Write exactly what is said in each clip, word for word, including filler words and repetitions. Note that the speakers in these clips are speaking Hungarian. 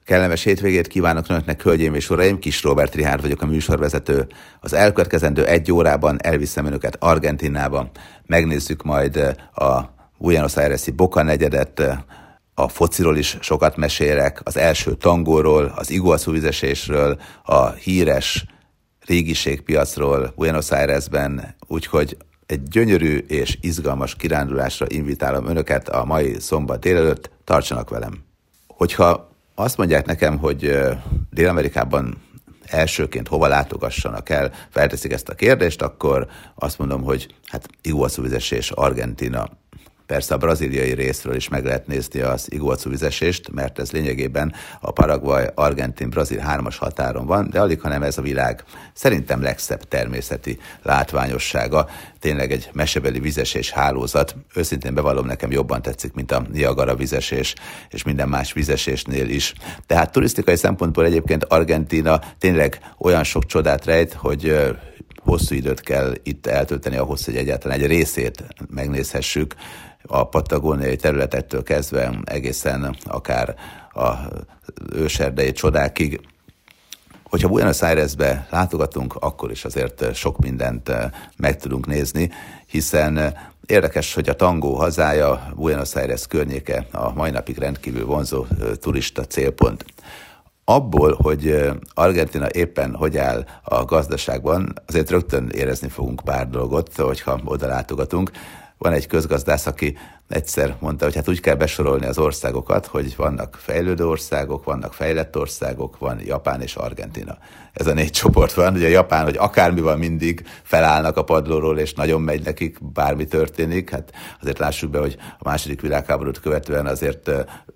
Kellemes hétvégét kívánok önöknek, hölgyeim és uraim, Kis Róbert Richárd vagyok, a műsorvezető. Az elkövetkezendő egy órában elviszem önöket Argentínába. Megnézzük majd a Buenos Aires-i Boca negyedet, a fociról is sokat mesélek, az első tangóról, az Iguazú vízesésről, a híres régiségpiacról Buenos Airesben, úgyhogy egy gyönyörű és izgalmas kirándulásra invitálom önöket a mai szombat délelőtt, tartsanak velem. Hogyha azt mondják nekem, hogy Dél-Amerikában elsőként hova látogassanak el, felteszik ezt a kérdést, akkor azt mondom, hogy hát Iguazú vízesés, Argentína. Persze a brazíliai részről is meg lehet nézni az Iguazú vízesést, mert ez lényegében a Paraguay-Argentin-Brazil hármas határon van, de alig, hanem ez a világ szerintem legszebb természeti látványossága. Tényleg egy mesebeli vízesés hálózat. Őszintén bevallom, nekem jobban tetszik, mint a Niagara vízesés, és minden más vízesésnél is. Tehát turisztikai szempontból egyébként Argentína tényleg olyan sok csodát rejt, hogy hosszú időt kell itt eltölteni ahhoz, hogy egyáltalán egy részét megnézhessük, a patagóniai területektől kezdve egészen akár a őserdei csodákig. Hogyha Buenos Airesbe látogatunk, akkor is azért sok mindent meg tudunk nézni, hiszen érdekes, hogy a tangó hazája, Buenos Aires környéke a mai napig rendkívül vonzó turista célpont. Abból, hogy Argentína éppen hogy áll a gazdaságban, azért rögtön érezni fogunk pár dolgot, hogyha oda látogatunk. Van egy közgazdász, aki egyszer mondta, hogy hát úgy kell besorolni az országokat, hogy vannak fejlődő országok, vannak fejlett országok, van Japán és Argentína. Ez a négy csoport van, ugye a Japán, hogy akármi van, mindig felállnak a padlóról, és nagyon megy nekik, bármi történik. Hát azért lássuk be, hogy a második világháborút követően azért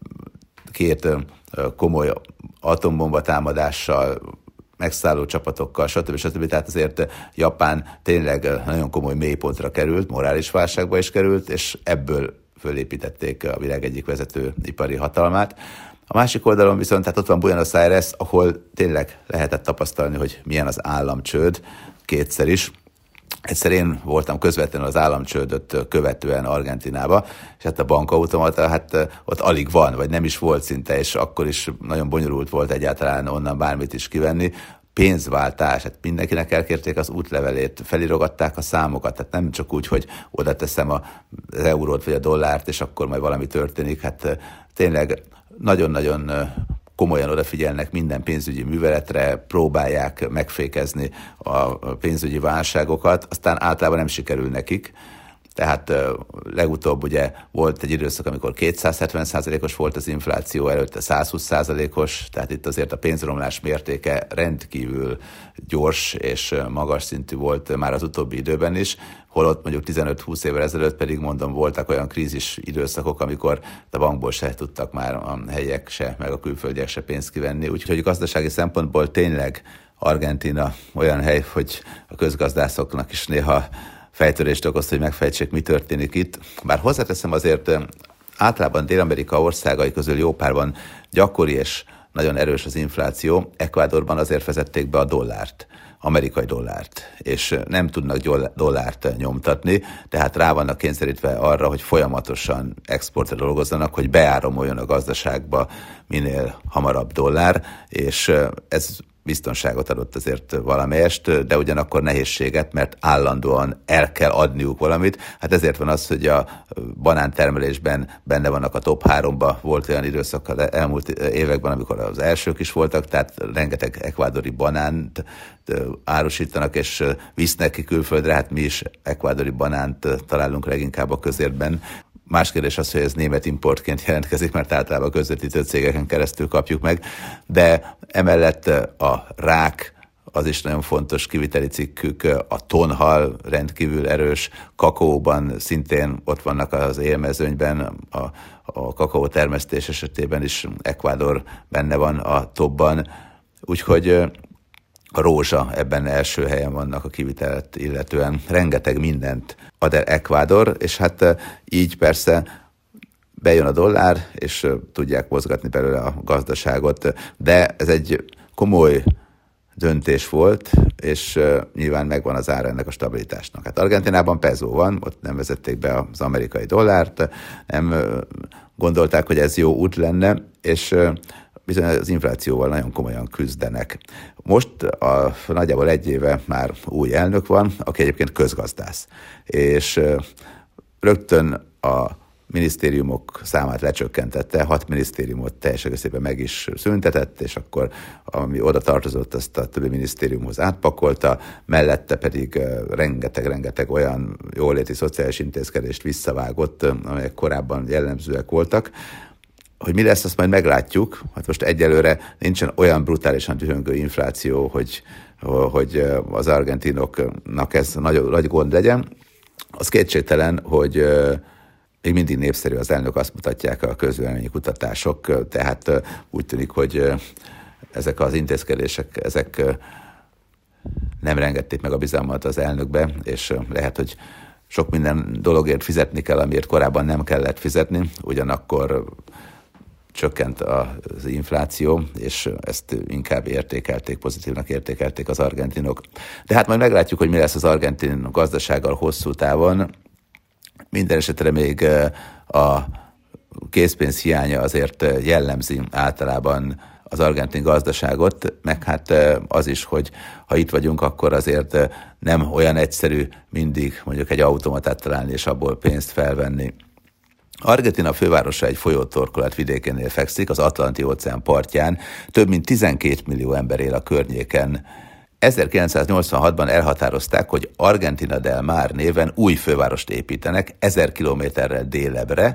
két komoly atombomba támadással, megszálló csapatokkal, stb. stb. Tehát azért Japán tényleg nagyon komoly mélypontra került, morális válságba is került, és ebből fölépítették a világ egyik vezető ipari hatalmát. A másik oldalon viszont, tehát ott van Buenos Aires, ahol tényleg lehetett tapasztalni, hogy milyen az államcsőd, kétszer is. Egyszer én voltam közvetlenül az államcsődöt követően Argentínába, és hát a bankautomata, hát ott alig van, vagy nem is volt szinte, és akkor is nagyon bonyolult volt egyáltalán onnan bármit is kivenni. Pénzváltás, hát mindenkinek elkérték az útlevelét, felirogatták a számokat, tehát nem csak úgy, hogy oda teszem az eurót vagy a dollárt, és akkor majd valami történik, hát tényleg nagyon-nagyon komolyan odafigyelnek minden pénzügyi műveletre, próbálják megfékezni a pénzügyi válságokat, aztán általában nem sikerül nekik. Tehát legutóbb ugye volt egy időszak, amikor kétszázhetven százalékos volt az infláció, előtte százhúsz százalékos, tehát itt azért a pénzromlás mértéke rendkívül gyors és magas szintű volt már az utóbbi időben is, holott mondjuk tizenöt-húsz évvel ezelőtt pedig mondom, voltak olyan krízis időszakok, amikor a bankból se tudtak már a helyiek se, meg a külföldiek se pénzt kivenni, úgyhogy gazdasági szempontból tényleg Argentína olyan hely, hogy a közgazdászoknak is néha fejtörést okoz, hogy megfejtsék, mi történik itt. Bár hozzáteszem azért, általában Dél-Amerika országai közül jó párban gyakori és nagyon erős az infláció. Ecuadorban azért vezették be a dollárt, amerikai dollárt, és nem tudnak dollárt nyomtatni, tehát rá vannak kényszerítve arra, hogy folyamatosan exportra dolgozzanak, hogy beáramoljon a gazdaságba minél hamarabb dollár, és ez biztonságot adott azért valamelyest, de ugyanakkor nehézséget, mert állandóan el kell adniuk valamit. Hát ezért van az, hogy a banántermelésben benne vannak a top háromba. Volt olyan időszak az elmúlt években, amikor az elsők is voltak, tehát rengeteg ekvádori banánt árusítanak, és visznek ki külföldre. Hát mi is ekvádori banánt találunk leginkább a közértben. Más kérdés az, hogy ez német importként jelentkezik, mert általában a közvetítő cégeken keresztül kapjuk meg, de emellett a rák, az is nagyon fontos kiviteli cikkük, a tonhal rendkívül erős, kakaóban szintén ott vannak az élmezőnyben, a, a kakaó termesztés esetében is Ecuador benne van a topban, úgyhogy a rózsa ebben első helyen vannak a kivitelt illetően. Rengeteg mindent ad el Ecuador, és hát így persze bejön a dollár, és tudják mozgatni belőle a gazdaságot, de ez egy komoly döntés volt, és nyilván megvan az ára ennek a stabilitásnak. Hát Argentinában peso van, ott nem vezették be az amerikai dollárt, nem gondolták, hogy ez jó út lenne, és bizony az inflációval nagyon komolyan küzdenek. Most a, nagyjából egy éve már új elnök van, aki egyébként közgazdász, és rögtön a minisztériumok számát lecsökkentette, hat minisztériumot teljes egészében meg is szüntetett, és akkor ami oda tartozott, azt a többi minisztériumhoz átpakolta, mellette pedig rengeteg-rengeteg olyan jóléti szociális intézkedést visszavágott, amelyek korábban jellemzőek voltak. Hogy mi lesz, azt majd meglátjuk. Hát most egyelőre nincsen olyan brutálisan dühöngő infláció, hogy, hogy az argentinoknak ez nagy, nagy gond legyen. Az kétségtelen, hogy még mindig népszerű az elnök, azt mutatják a közvélemény kutatások, tehát úgy tűnik, hogy ezek az intézkedések, ezek nem rengették meg a bizalmat az elnökbe, és lehet, hogy sok minden dologért fizetni kell, amiért korábban nem kellett fizetni, ugyanakkor csökkent az infláció, és ezt inkább értékelték, pozitívnak értékelték az argentinok. De hát majd meglátjuk, hogy mi lesz az argentin gazdasággal hosszú távon. Minden esetre még a készpénz hiánya azért jellemzi általában az argentin gazdaságot, meg hát az is, hogy ha itt vagyunk, akkor azért nem olyan egyszerű mindig mondjuk egy automatát találni és abból pénzt felvenni. Argentina fővárosa egy folyótorkolat vidékénél fekszik, az Atlanti-óceán partján, több mint tizenkét millió ember él a környéken. ezerkilencszáznyolcvanhatban elhatározták, hogy Argentina del Mar néven új fővárost építenek ezer kilométerrel délebbre,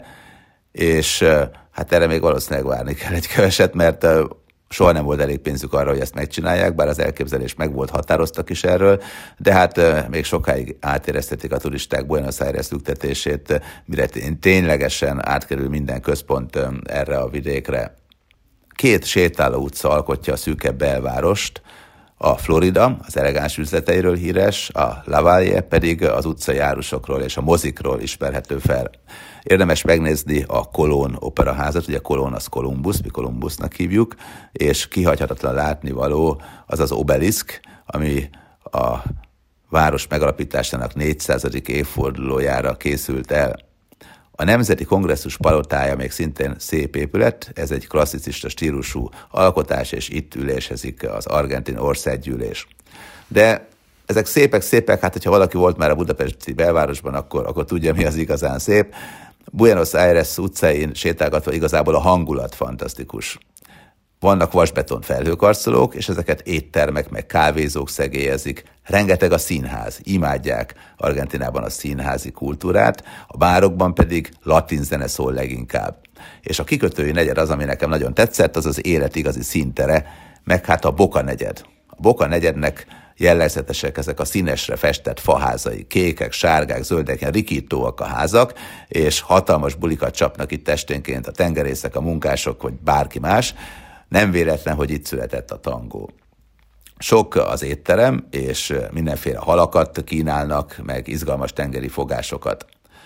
és hát erre még valószínűleg várni kell egy keveset, mert soha nem volt elég pénzük arra, hogy ezt megcsinálják, bár az elképzelés meg volt, határoztak is erről, de hát még sokáig átéreztetik a turisták Buenos Aires lüktetését, mire ténylegesen átkerül minden központ erre a vidékre. Két sétáló utca alkotja a szűkebb belvárost, a Florida az elegáns üzleteiről híres, a Lavalle pedig az utcai árusokról és a mozikról ismerhető fel. Érdemes megnézni a Colón operaházat, ugye Colón az Columbus, mi Columbusnak hívjuk, és kihagyhatatlan látnivaló az az obeliszk, ami a város megalapításának négyszázadik évfordulójára készült el. A Nemzeti Kongresszus palotája még szintén szép épület, ez egy klasszicista stílusú alkotás, és itt ülésezik az argentin országgyűlés. De ezek szépek-szépek, hát hogyha valaki volt már a budapesti belvárosban, akkor, akkor tudja, mi az igazán szép. Buenos Aires utcáin sétálgatva igazából a hangulat fantasztikus. Vannak vasbeton felhőkarcolók, és ezeket éttermek meg kávézók szegélyezik. Rengeteg a színház, imádják Argentinában a színházi kultúrát, a bárokban pedig latin zene szól leginkább. És a kikötői negyed az, ami nekem nagyon tetszett, az az élet igazi színtere, meg hát a Boca negyed. A Boca negyednek jellegzetesek ezek a színesre festett faházai, kékek, sárgák, zöldek, ilyen rikítóak a házak, és hatalmas bulikat csapnak itt esténként a tengerészek, a munkások, vagy bárki más. Nem véletlen, hogy itt született a tangó. Sok az étterem, és mindenféle halakat kínálnak, meg izgalmas tengeri fogásokat.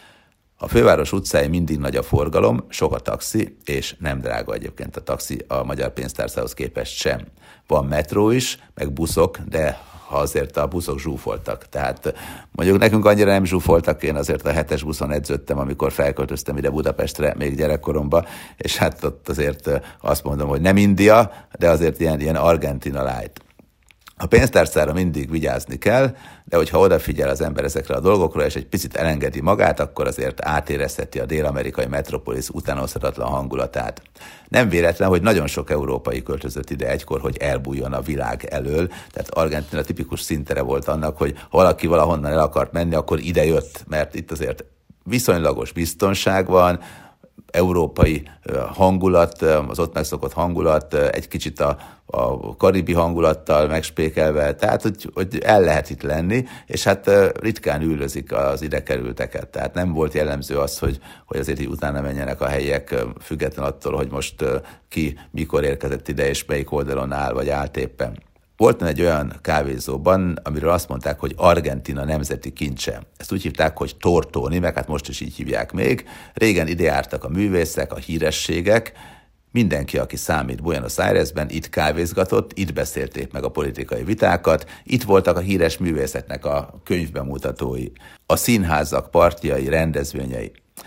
A főváros utcáin mindig nagy a forgalom, sok a taxi, és nem drága egyébként a taxi a magyar pénztárcához képest sem. Van metró is, meg buszok, de ha azért a buszok zsúfoltak. Tehát mondjuk nekünk annyira nem zsúfoltak, én azért a hetes buszon edződtem, amikor felköltöztem ide Budapestre még gyerekkoromban, és hát ott azért azt mondom, hogy nem India, de azért ilyen, ilyen Argentina light. A pénztárcára mindig vigyázni kell, de hogyha odafigyel az ember ezekre a dolgokra, és egy picit elengedi magát, akkor azért átérezheti a dél-amerikai metropolis utánozhatatlan hangulatát. Nem véletlen, hogy nagyon sok európai költözött ide egykor, hogy elbújjon a világ elől, tehát Argentina tipikus színtere volt annak, hogy ha valaki valahonnan el akart menni, akkor ide jött, mert itt azért viszonylagos biztonság van, európai hangulat, az ott megszokott hangulat, egy kicsit a, a karibi hangulattal megspékelve, tehát hogy, hogy el lehet itt lenni, és hát ritkán üldözik az ide kerülteket, tehát nem volt jellemző az, hogy, hogy azért így utána menjenek a helyiek, független attól, hogy most ki mikor érkezett ide, és melyik oldalon áll, vagy állt éppen. Voltam egy olyan kávézóban, amiről azt mondták, hogy Argentina nemzeti kincse. Ezt úgy hívták, hogy Tortoni, meg hát most is így hívják még. Régen ide jártak a művészek, a hírességek. Mindenki, aki számít Buenos Airesben, itt kávézgatott, itt beszélték meg a politikai vitákat, itt voltak a híres művészeknek a könyvbemutatói, a színházak partjai, rendezvényei.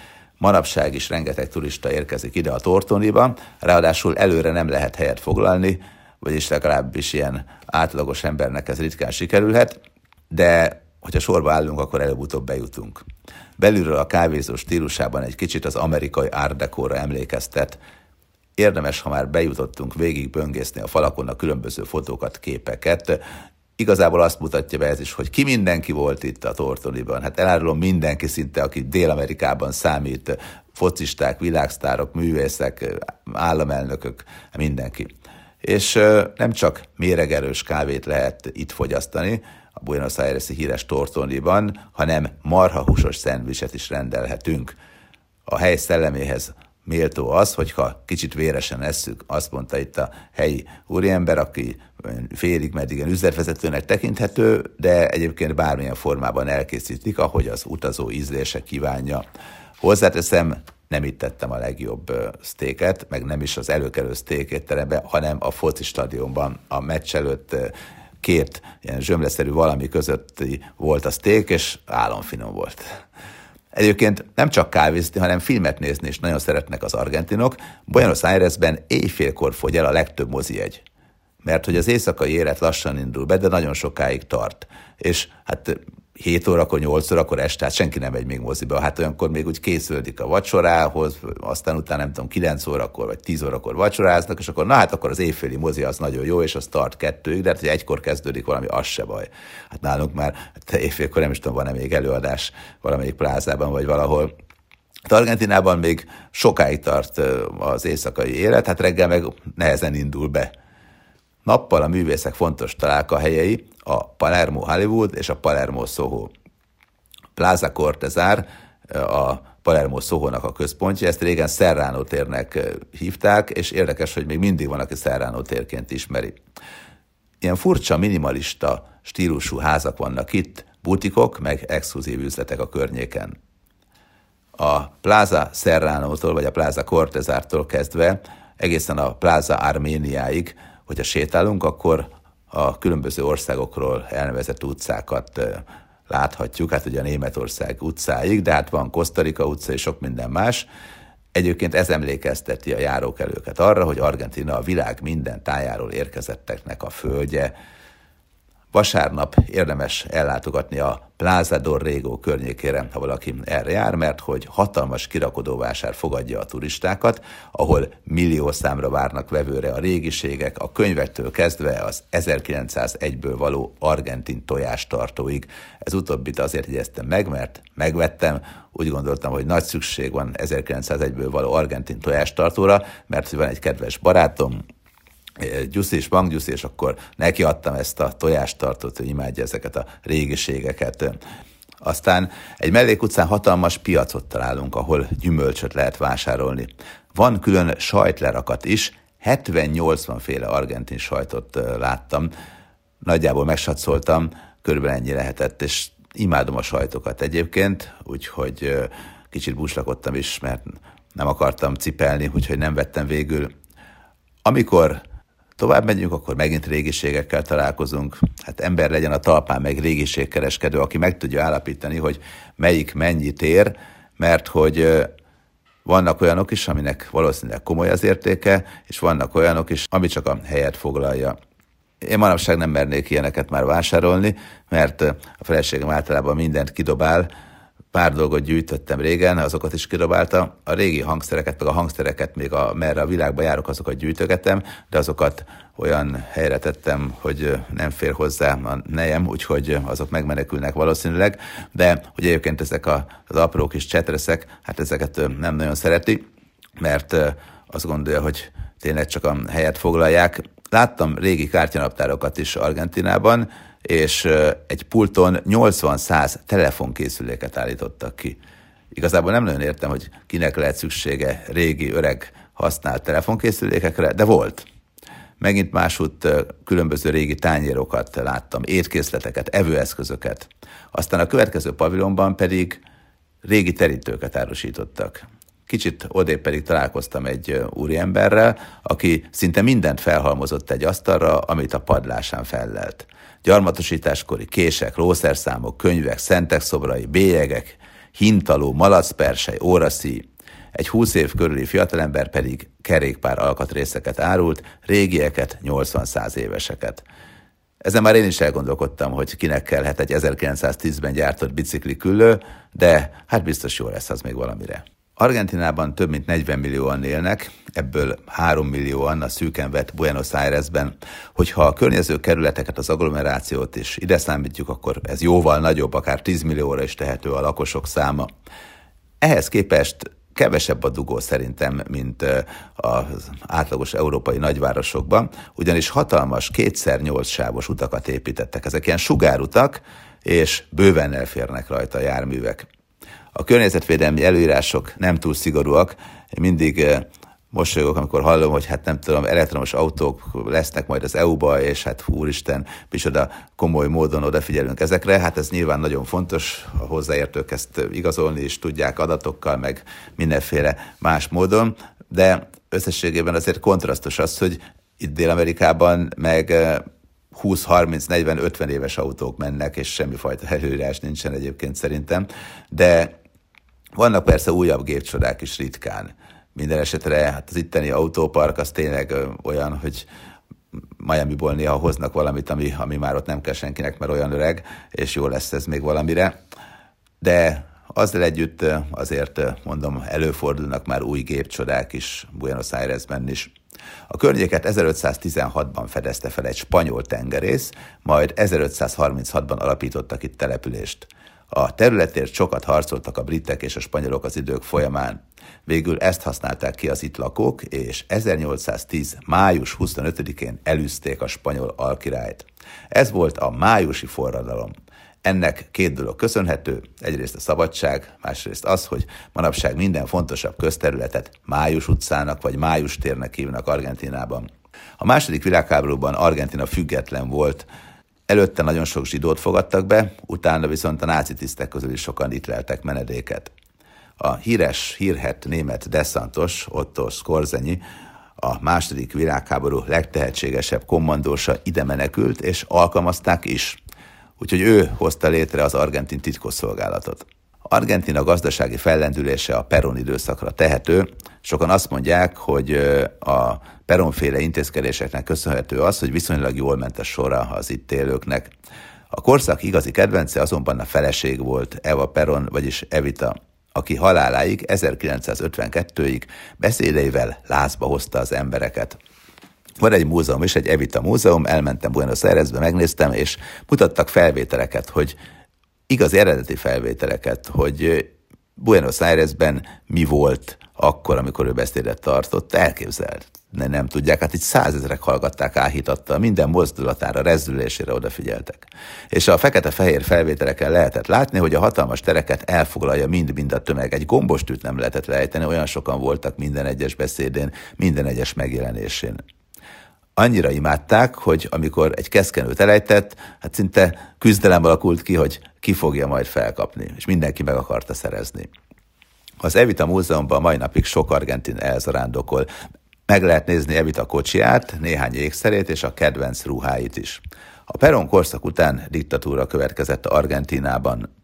Manapság is rengeteg turista érkezik ide a Tortoniba, ráadásul előre nem lehet helyet foglalni, vagyis legalábbis ilyen átlagos embernek ez ritkán sikerülhet, de hogyha sorba állunk, akkor előbb-utóbb bejutunk. Belülről a kávézó stílusában egy kicsit az amerikai Art Deco-ra emlékeztet. Érdemes, ha már bejutottunk, végig böngészni a falakon a különböző fotókat, képeket. Igazából azt mutatja be ez is, hogy ki mindenki volt itt a Tortoniban. Hát elárulom, mindenki szinte, aki Dél-Amerikában számít, focisták, világsztárok, művészek, államelnökök, mindenki. És nem csak méregerős kávét lehet itt fogyasztani, a Buenos Aires-i híres Tortoniban, hanem marhahúsos szendvicset is rendelhetünk. A hely szelleméhez méltó az, hogyha kicsit véresen esszük, azt mondta itt a helyi úriember, aki félig meddig üzletvezetőnek tekinthető, de egyébként bármilyen formában elkészítik, ahogy az utazó ízlése kívánja. Hozzáteszem, nem itt tettem a legjobb sztéket, meg nem is az előkelő sztékétteremben, hanem a foci stadionban a meccs előtt két ilyen zsömleszerű valami közötti volt a szték, és álomfinom volt. Egyébként nem csak kávézni, hanem filmet nézni is nagyon szeretnek az argentinok. Buenos Airesben éjfélkor fogy el a legtöbb mozijegy. Mert hogy az éjszakai élet lassan indul be, de nagyon sokáig tart. És hát hét órakor, nyolc órakor este, hát senki nem megy még moziba. Hát olyankor még úgy készüldik a vacsorához, aztán utána nem tudom, kilenc órakor vagy tíz órakor vacsoráznak, és akkor na hát akkor az éjféli mozi az nagyon jó, és az tart kettőig, de hát hogy egykor kezdődik valami, az se baj. Hát nálunk már hát éjfélkor nem is tudom, van-e még előadás valamelyik plázában vagy valahol. Hát Argentinában még sokáig tart az éjszakai élet, hát reggel meg nehezen indul be. Nappal a művészek fontos találkahelyei a Palermo Hollywood és a Palermo Soho. Plaza Cortázar a Palermo Soho-nak a központja, ezt régen Serrano térnek hívták, és érdekes, hogy még mindig van, aki Serrano térként ismeri. Ilyen furcsa, minimalista stílusú házak vannak itt, butikok, meg exkluzív üzletek a környéken. A Plaza Serrano-tól vagy a Plaza Cortázartól kezdve egészen a Plaza Arméniáig, hogyha sétálunk, akkor a különböző országokról elnevezett utcákat láthatjuk, hát ugye a Németország utcáig, de hát van Costa Rica utca és sok minden más. Egyébként ez emlékezteti a járókelőket arra, hogy Argentína a világ minden tájáról érkezetteknek a földje. Vasárnap érdemes ellátogatni a Plaza Dorrego környékére, ha valaki erre jár, mert hogy hatalmas kirakodóvásár fogadja a turistákat, ahol millió számra várnak vevőre a régiségek, a könyvektől kezdve az ezerkilencszázegyből való argentin tojástartóig. Ez utóbbit azért jegyeztem meg, mert megvettem, úgy gondoltam, hogy nagy szükség van ezerkilencszázegyből való argentin tojástartóra, mert van egy kedves barátom, Gyuszi és Banggyuszi, és akkor neki adtam ezt a tojástartót, hogy imádja ezeket a régiségeket. Aztán egy mellékutcán hatalmas piacot találunk, ahol gyümölcsöt lehet vásárolni. Van külön sajtlerakat is, hetven-nyolcvan féle argentin sajtot láttam. Nagyjából megsatszoltam, körülbelül ennyi lehetett, és imádom a sajtokat egyébként, úgyhogy kicsit búslakodtam is, mert nem akartam cipelni, úgyhogy nem vettem végül. Amikor tovább megyünk, akkor megint régiségekkel találkozunk. Hát ember legyen a talpán meg régiségkereskedő, aki meg tudja állapítani, hogy melyik mennyit ér, mert hogy vannak olyanok is, aminek valószínűleg komoly az értéke, és vannak olyanok is, ami csak a helyet foglalja. Én manapság nem mernék ilyeneket már vásárolni, mert a feleségem általában mindent kidobál. Pár dolgot gyűjtöttem régen, azokat is kidobálta. A régi hangszereket, meg a hangszereket még a, merre a világba járok, azokat gyűjtögetem, de azokat olyan helyre tettem, hogy nem fér hozzá a nejem, úgyhogy azok megmenekülnek valószínűleg. De hogy egyébként ezek a, az apró kis csetreszek, hát ezeket nem nagyon szereti, mert azt gondolja, hogy tényleg csak a helyet foglalják. Láttam régi kártyanaptárokat is Argentinában, és egy pulton nyolcvan-száz telefonkészüléket állítottak ki. Igazából nem nagyon értem, hogy kinek lehet szüksége régi, öreg, használt telefonkészülékekre, de volt. Megint másút különböző régi tányérokat láttam, étkészleteket, evőeszközöket. Aztán a következő pavilonban pedig régi terítőket árusítottak. Kicsit odébb pedig találkoztam egy úriemberrel, aki szinte mindent felhalmozott egy asztalra, amit a padlásán fellelt. Gyarmatosításkori kések, lószerszámok, könyvek, szentek szobrai, bélyegek, hintaló, malacpersely, óraszíj. egy húsz év körüli fiatalember pedig kerékpár alkatrészeket árult, régieket, nyolcvan-száz éveseket. Ezen már én is elgondolkodtam, hogy kinek kellhet egy ezerkilencszáztízben gyártott bicikli küllő, de hát biztos jó lesz az még valamire. Argentinában több mint negyven millióan élnek, ebből három millióan a szűken vett Buenos Airesben. Hogyha a környező kerületeket, az agglomerációt is ide számítjuk, akkor ez jóval nagyobb, akár tíz millióra is tehető a lakosok száma. Ehhez képest kevesebb a dugó szerintem, mint az átlagos európai nagyvárosokban, ugyanis hatalmas, kétszer nyolc sávos utakat építettek. Ezek ilyen sugárutak, és bőven elférnek rajta a járművek. A környezetvédelmi előírások nem túl szigorúak. Én mindig mosolyogok, amikor hallom, hogy hát nem tudom, elektromos autók lesznek majd az é u-ba, és hát úristen, micsoda komoly módon odafigyelünk ezekre. Hát ez nyilván nagyon fontos, a hozzáértők ezt igazolni is tudják adatokkal, meg mindenféle más módon, de összességében azért kontrasztos az, hogy itt Dél-Amerikában meg húsz, harminc, negyven, ötven éves autók mennek, és semmifajta előírás nincsen egyébként szerintem, de vannak persze újabb gépcsodák is ritkán. Minden esetre hát az itteni autópark az tényleg olyan, hogy Miamiból néha hoznak valamit, ami, ami már ott nem kell senkinek, mert olyan öreg, és jó lesz ez még valamire. De azzal együtt azért mondom, előfordulnak már új gépcsodák is Buenos Airesben is. A környéket ezerötszáztizenhatban fedezte fel egy spanyol tengerész, majd ezerötszázharminchatban alapítottak itt települést. A területért sokat harcoltak a britek és a spanyolok az idők folyamán. Végül ezt használták ki az itt lakók, és ezernyolcszáztíz. május huszonötödikén elűzték a spanyol alkirályt. Ez volt a májusi forradalom. Ennek két dolog köszönhető, egyrészt a szabadság, másrészt az, hogy manapság minden fontosabb közterületet Május utcának vagy Május térnek hívnak Argentínában. A második világháborúban Argentína független volt, előtte nagyon sok zsidót fogadtak be, utána viszont a náci tisztek közül is sokan itt leltek menedéket. A híres, hírhedt német De Santos, Otto Skorzeny, a második világháború legtehetségesebb kommandósa ide menekült, és alkalmazták is. Úgyhogy ő hozta létre az argentin titkosszolgálatot. Argentína gazdasági fellendülése a Perón időszakra tehető. Sokan azt mondják, hogy a Perón-féle intézkedéseknek köszönhető az, hogy viszonylag jól ment a sora az itt élőknek. A korszak igazi kedvence azonban a feleség volt, Eva Perón, vagyis Evita, aki haláláig ezerkilencszázötvenkettőig beszédeivel lázba hozta az embereket. Van egy múzeum is, egy Evita múzeum, elmentem Buenos Airesbe, megnéztem, és mutattak felvételeket, hogy igazi eredeti felvételeket, hogy Buenos Airesben mi volt akkor, amikor ő beszédet tartott, elképzelt. Ne, nem tudják, hát itt százezrek hallgatták áhítattal, minden mozdulatára, rezdülésére odafigyeltek. És a fekete-fehér felvételeken lehetett látni, hogy a hatalmas tereket elfoglalja mind-mind a tömeg. Egy gombostűt nem lehetett lejteni, olyan sokan voltak minden egyes beszédén, minden egyes megjelenésén. Annyira imádták, hogy amikor egy keszkenőt elejtett, hát szinte küzdelem alakult ki, hogy ki fogja majd felkapni, és mindenki meg akarta szerezni. Az Evita múzeumban mai napig sok argentin elzarándokol. Meg lehet nézni Evita kocsiját, néhány ékszerét és a kedvenc ruháit is. A Perón korszak után diktatúra következett Argentínában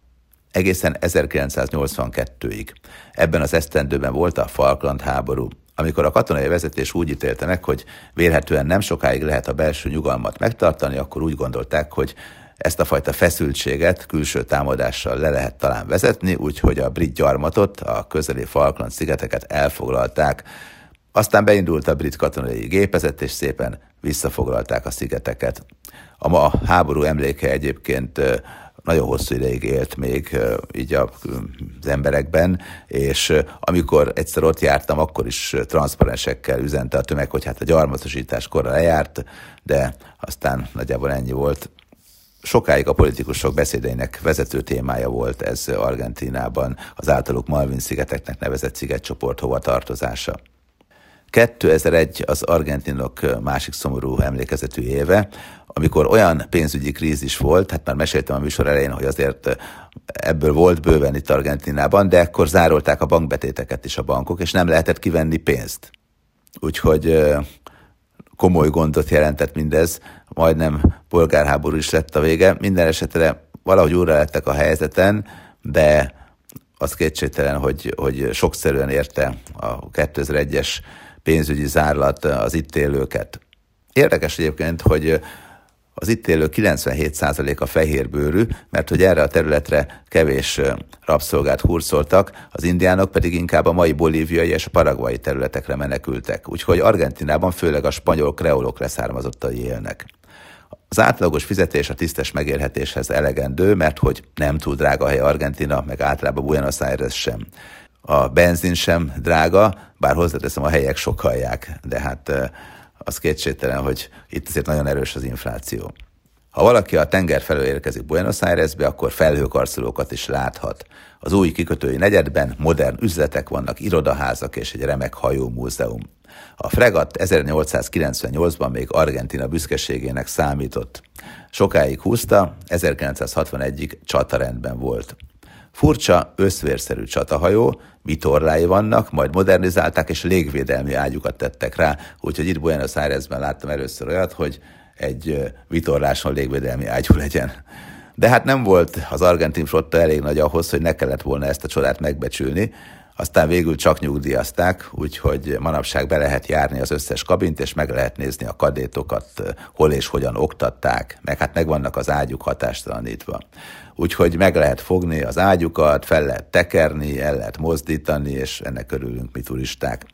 egészen ezerkilencszáznyolcvankettőig. Ebben az esztendőben volt a Falkland háború. Amikor a katonai vezetés úgy ítélte meg, hogy vélhetően nem sokáig lehet a belső nyugalmat megtartani, akkor úgy gondolták, hogy ezt a fajta feszültséget külső támadással le lehet talán vezetni, úgyhogy a brit gyarmatot, a közeli Falkland szigeteket elfoglalták. Aztán beindult a brit katonai gépezet, és szépen visszafoglalták a szigeteket. A ma háború emléke egyébként nagyon hosszú ideig élt még így az emberekben, és amikor egyszer ott jártam, akkor is transzparensekkel üzente a tömeg, hogy hát a gyarmatosítás korra lejárt, de aztán nagyjából ennyi volt. Sokáig a politikusok beszédeinek vezető témája volt ez Argentínában, az általuk Malvin-szigeteknek nevezett szigetcsoport hova tartozása. kétezer-egy az argentinok másik szomorú emlékezetű éve, amikor olyan pénzügyi krízis volt, hát már meséltem a műsor elején, hogy azért ebből volt bőven itt Argentínában, de akkor zárolták a bankbetéteket is a bankok, és nem lehetett kivenni pénzt. Úgyhogy komoly gondot jelentett mindez, majdnem polgárháború is lett a vége. Minden esetre valahogy újra lettek a helyzeten, de az kétségtelen, hogy, hogy sokszerűen érte a kétezer-egyes pénzügyi zárlat az itt élőket. Érdekes egyébként, hogy az itt élő kilencvenhét százaléka fehérbőrű, mert hogy erre a területre kevés rabszolgát hurcoltak, az indiánok pedig inkább a mai bolíviai és a paraguayi területekre menekültek, úgyhogy Argentínában főleg a spanyol kreolok leszármazottai élnek. Az átlagos fizetés a tisztes megélhetéshez elegendő, mert hogy nem túl drága a hely Argentína, meg általában Buenos Aires sem. A benzin sem drága, bár hozzáteszem, a helyek sokalják, de hát az kétségtelen, hogy itt azért nagyon erős az infláció. Ha valaki a tenger felől érkezik Buenos Airesbe, akkor felhőkarcolókat is láthat. Az új kikötői negyedben modern üzletek vannak, irodaházak és egy remek hajómúzeum. A fregatt ezernyolcszázkilencvennyolcban még Argentína büszkeségének számított. Sokáig húzta, ezerkilencszázhatvanegyig csatarendben volt. Furcsa, összvérszerű csatahajó, vitorlái vannak, majd modernizálták és légvédelmi ágyukat tettek rá, úgyhogy itt Buenos Airesben láttam először olyat, hogy egy vitorláson légvédelmi ágyú legyen. De hát nem volt az argentin flotta elég nagy ahhoz, hogy ne kellett volna ezt a csodát megbecsülni, aztán végül csak nyugdíjazták, úgyhogy manapság be lehet járni az összes kabint, és meg lehet nézni a kadétokat, hol és hogyan oktatták, meg hát megvannak az ágyuk hatástalanítva. Úgyhogy meg lehet fogni az ágyukat, fel lehet tekerni, el lehet mozdítani, és ennek örülünk mi turisták.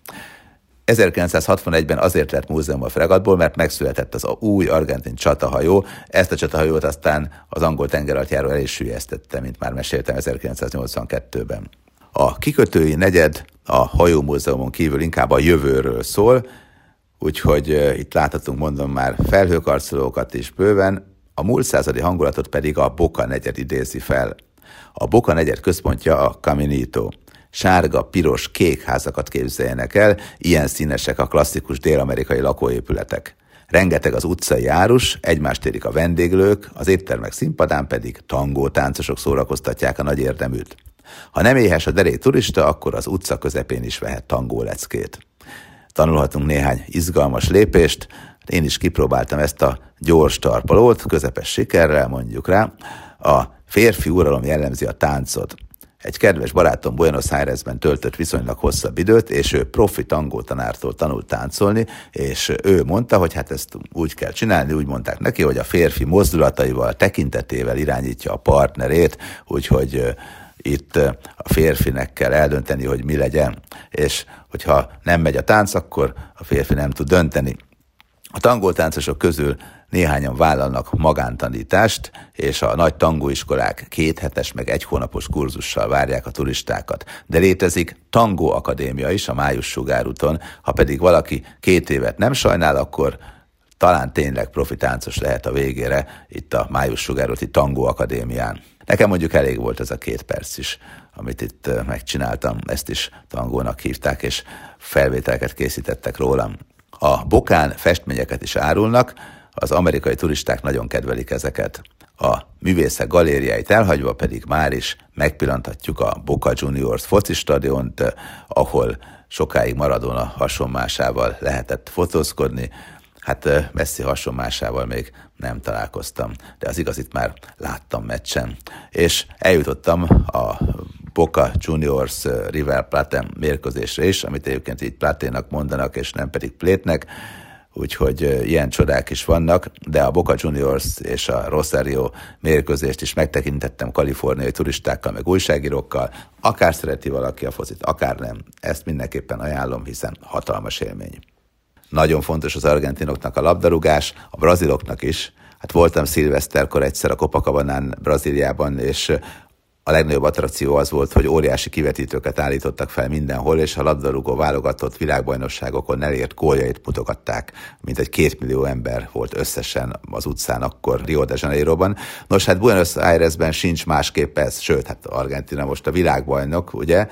ezerkilencszázhatvanegyben azért lett múzeum a fregattból, mert megszületett az új argentin csatahajó. Ezt a csatahajót aztán az angol tengeralattjáró el is sülyeztette, mint már meséltem ezerkilencszáznyolcvankettőben. A kikötői negyed a hajómúzeumon kívül inkább a jövőről szól, úgyhogy itt láthatunk, mondom már, felhőkarcolókat is bőven, a múlt századi hangulatot pedig a Boca negyed idézi fel. A Boca negyed központja a Caminito. Sárga, piros, kék házakat képzeljenek el, ilyen színesek a klasszikus dél-amerikai lakóépületek. Rengeteg az utcai árus, egymást érik a vendéglők, az éttermek színpadán pedig tangó táncosok szórakoztatják a nagy érdeműt. Ha nem éhes a derék turista, akkor az utca közepén is vehet tangó leckét. Tanulhatunk néhány izgalmas lépést, én is kipróbáltam ezt a gyors tarpalót, közepes sikerrel, mondjuk rá. A férfi uralom jellemzi a táncot. Egy kedves barátom Buenos Airesben töltött viszonylag hosszabb időt, és ő profi tangó tanártól tanult táncolni, és ő mondta, hogy hát ezt úgy kell csinálni, úgy mondták neki, hogy a férfi mozdulataival, tekintetével irányítja a partnerét, úgyhogy itt a férfinek kell eldönteni, hogy mi legyen, és hogyha nem megy a tánc, akkor a férfi nem tud dönteni. A tangótáncosok közül néhányan vállalnak magántanítást, és a nagy tangóiskolák kéthetes meg egy hónapos kurzussal várják a turistákat. De létezik tangó akadémia is a Május sugárúton, ha pedig valaki két évet nem sajnál, akkor talán tényleg profi táncos lehet a végére itt a Május sugárúti tangó akadémián. Nekem mondjuk elég volt ez a két perc is, amit itt megcsináltam, ezt is tangónak hívták, és felvételeket készítettek rólam. A Bocán festményeket is árulnak, az amerikai turisták nagyon kedvelik ezeket. A művészek galériáit elhagyva pedig már is megpillanthatjuk a Boca Juniors focistadiont, ahol sokáig Maradona hasonmásával lehetett fotózkodni. Hát Messi hasonmásával még nem találkoztam, de az igazit már láttam meccsen. És eljutottam a Boca Juniors River Plate mérkőzésre is, amit egyébként így Platénak mondanak, és nem pedig Plétnek, úgyhogy ilyen csodák is vannak, de a Boca Juniors és a Rosario mérkőzést is megtekintettem kaliforniai turistákkal, meg újságírókkal, akár szereti valaki a focit, akár nem. Ezt mindenképpen ajánlom, hiszen hatalmas élmény. Nagyon fontos az argentinoknak a labdarúgás, a braziloknak is. Hát voltam szilveszterkor egyszer a Copacabanán, Brazíliában, és a legnagyobb attrakció az volt, hogy óriási kivetítőket állítottak fel mindenhol, és a labdarúgó válogatott világbajnokságokon elért góljait mutogatták. Mint egy két millió ember volt összesen az utcán akkor Rio de Janeiroban. Nos, hát Buenos Airesben sincs másképp ez, sőt, hát Argentína most a világbajnok, ugye?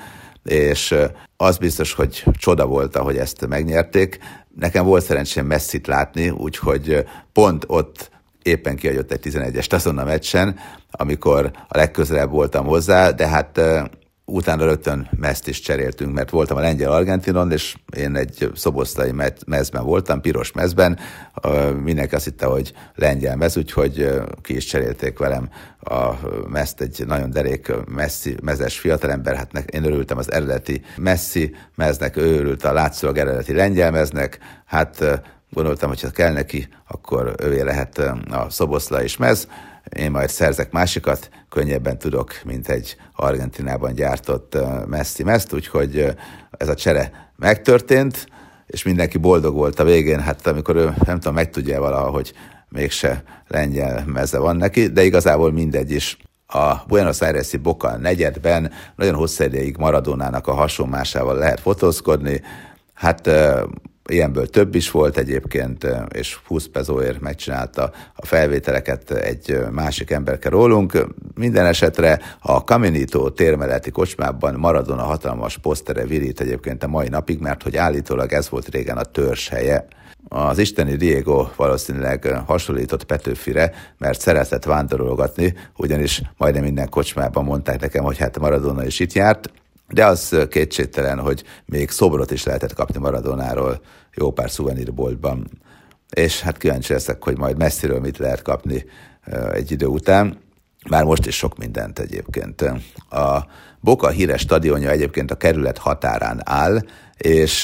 És az biztos, hogy csoda volt, ahogy ezt megnyerték. Nekem volt szerencsém Messit látni, úgyhogy pont ott éppen kiadott egy tizenegyest azon a meccsen, amikor a legközelebb voltam hozzá, de hát utána rögtön mezt is cseréltünk, mert voltam a lengyel-argentinon, és én egy szoboszlai mezben voltam, piros mezben, mindenki azt hitte, hogy lengyel mez, úgyhogy ki is cserélték velem a mezt, egy nagyon derék messzi, mezes fiatalember, hát én örültem az eredeti messzi meznek, ő örült a látszólag eredeti lengyel meznek, hát gondoltam, hogy ha kell neki, akkor ővé lehet a szoboszlai is mez, én majd szerzek másikat, könnyebben tudok, mint egy Argentinában gyártott messzi mezt, úgyhogy ez a csere megtörtént, és mindenki boldog volt a végén, hát amikor ő, nem tudom, megtudja valahogy, hogy mégse lengyel meze van neki, de igazából mindegy is. A Buenos Aires-i Boca negyedben nagyon hosszú ideig Maradónának a hasonmásával lehet fotózkodni, hát ilyenből több is volt egyébként, és húsz pezóért megcsinálta a felvételeket egy másik emberke rólunk. Minden esetre a Caminito térmeleti kocsmában Maradona hatalmas posztere virít egyébként a mai napig, mert hogy állítólag ez volt régen a törzs helye. Az isteni Diego valószínűleg hasonlított Petőfire, mert szeretett vándorolgatni, ugyanis majdnem minden kocsmában mondták nekem, hogy hát Maradona is itt járt, de az kétségtelen, hogy még szobrot is lehetett kapni Maradonáról jó pár szuvenírboltban. És hát kíváncsi leszek, hogy majd messziről mit lehet kapni egy idő után. Már most is sok mindent egyébként. A Boca híres stadionja egyébként a kerület határán áll, és